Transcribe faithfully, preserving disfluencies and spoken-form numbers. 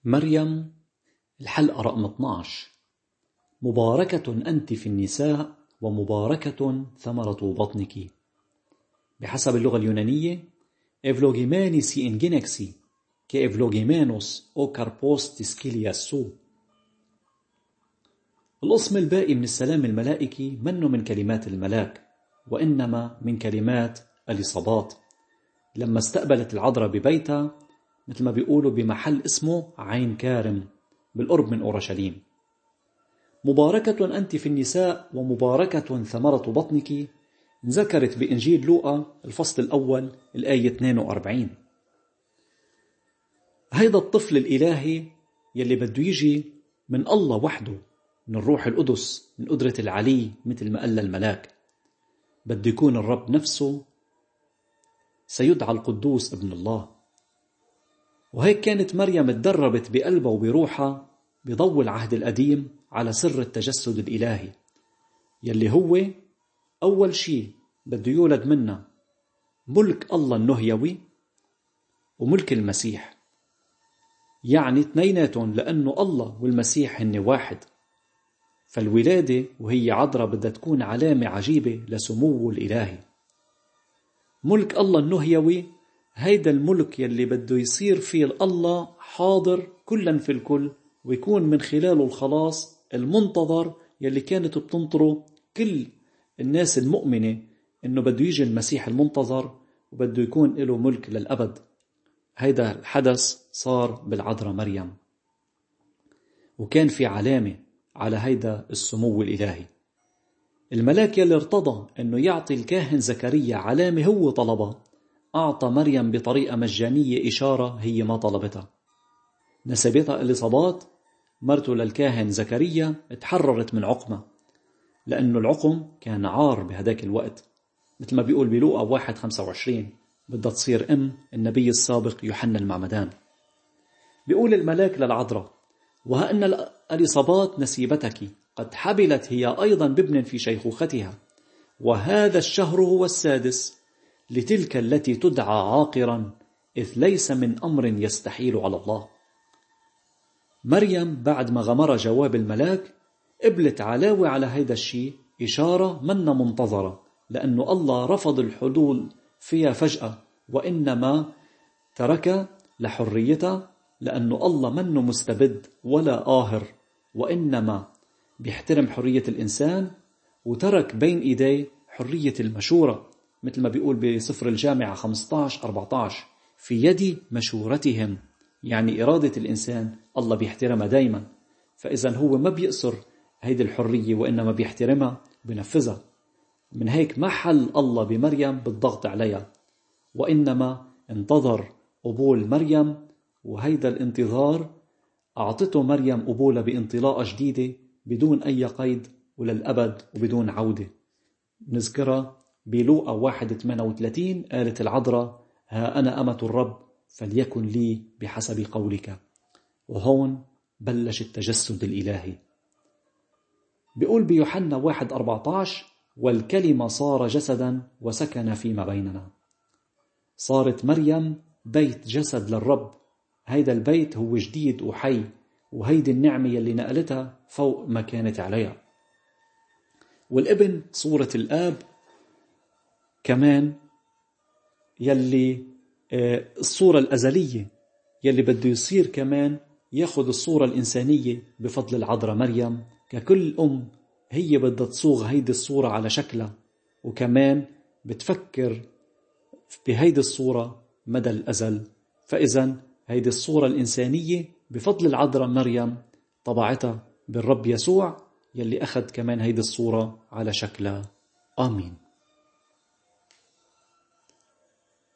مريم الحلقة رقم اثني عشر. مباركة أنت في النساء ومباركة ثمرة بطنك. بحسب اللغة اليونانية إفلوغيماني سي إنجينكسي كإفلوغيمانوس أو كاربوس تسكيلياسو. القسم الباقي من السلام الملائكي منه من كلمات الملاك، وإنما من كلمات اليصابات لما استقبلت العذراء ببيتها، مثل ما بيقولوا بمحل اسمه عين كارم بالقرب من أورشليم. مباركة أنت في النساء ومباركة ثمرة بطنك ذكرت بإنجيل لوقا الفصل الأول الآية اثنين وأربعين. هيدا الطفل الإلهي يلي بده يجي من الله وحده، من الروح القدس، من قدرة العلي، مثل ما قال الملاك. بده يكون الرب نفسه، سيدعى القدوس ابن الله. وهيك كانت مريم تدربت بقلبها وبروحها بضوء العهد القديم على سر التجسد الإلهي، يلي هو أول شيء بده يولد منا ملك الله النهيوي وملك المسيح، يعني اثنيناتهم، لأنه الله والمسيح هن واحد. فالولادة وهي عذراء بدها تكون علامة عجيبة لسموه الإلهي. ملك الله النهيوي هيدا الملك يلي بده يصير فيه الله حاضر كلا في الكل، ويكون من خلاله الخلاص المنتظر يلي كانت بتنطره كل الناس المؤمنة، إنه بده يجي المسيح المنتظر وبده يكون له ملك للأبد. هيدا الحدث صار بالعذراء مريم، وكان في علامة على هيدا السمو الإلهي. الملاك يلي ارتضى إنه يعطي الكاهن زكريا علامة هو طلبها، أعطى مريم بطريقة مجانية إشارة هي ما طلبتها. نسبتها اليصابات مرته للكاهن زكريا تحررت من عقمة، لأنه العقم كان عار بهداك الوقت، مثل ما بيقول بلوقا واحد خمسة وعشرين بدها تصير أم النبي السابق يوحنا المعمدان. بيقول الملاك للعذراء: وها أن اليصابات نسيبتك قد حبلت هي أيضا بابن في شيخوختها، وهذا الشهر هو السادس لتلك التي تدعى عاقرا، إذ ليس من أمر يستحيل على الله. مريم بعد ما غمر جواب الملاك قبلت علاوة على هيدا الشيء إشارة منا منتظرة، لأنه الله رفض الحلول فيها فجأة، وإنما ترك لحريتها، لأنه الله منه مستبد ولا قاهر، وإنما بيحترم حرية الإنسان، وترك بين إيديه حرية المشورة، مثل ما بيقول بسفر الجامعة خمسة عشر أربعة عشر: في يد مشورتهم، يعني إرادة الإنسان الله بيحترمها دايما. فإذا هو ما بيقصر هيدي الحرية، وإنما بيحترمها بنفذها. من هيك ما حل الله بمريم بالضغط عليها، وإنما انتظر قبول مريم، وهيدا الانتظار أعطته مريم قبولها بانطلاقة جديدة بدون أي قيد وللأبد وبدون عودة. نذكرها بلوقا واحد ثمانية وثلاثين، قالت العذراء: ها أنا أمة الرب، فليكن لي بحسب قولك. وهون بلش التجسد الإلهي. بيقول بيوحنا واحد أربعة عشر: والكلمة صار جسدا وسكن فيما بيننا. صارت مريم بيت جسد للرب. هيدا البيت هو جديد وحي، وهيدي النعمة يلي نقلتها فوق ما كانت عليها. والابن صورة الآب كمان، يلي الصورة الأزلية يلي بده يصير كمان ياخد الصورة الإنسانية بفضل العذراء مريم. ككل أم هي بدها تصوغ هيدي الصورة على شكلها، وكمان بتفكر بهيدي الصورة مدى الأزل. فإذا هيدي الصورة الإنسانية بفضل العذراء مريم طبعتها بالرب يسوع، يلي أخذ كمان هيدي الصورة على شكلها. آمين.